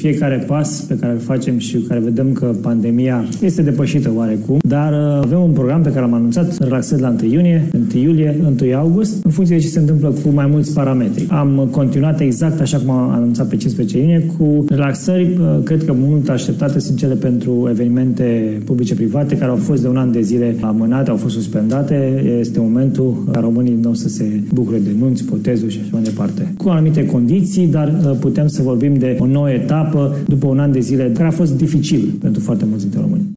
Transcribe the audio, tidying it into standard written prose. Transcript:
fiecare pas pe care îl facem și care vedem că pandemia este depășită oarecum, dar avem un program pe care l-am anunțat, relaxări la 1 iunie, 1 iulie, 1 august, în funcție de ce se întâmplă cu mai mulți parametri. Am continuat exact așa cum am anunțat pe 15 iunie cu relaxări, cred că mult așteptate sunt cele pentru evenimente publice-private care au fost de un an de zile amânate, au fost suspendate. Este momentul ca românii nu o să se bucure de nunți, botezuri și așa mai departe. Cu anumite condiții, dar putem să vorbim de o nouă etapă după un an de zile care a fost dificil pentru foarte mulți dintre români.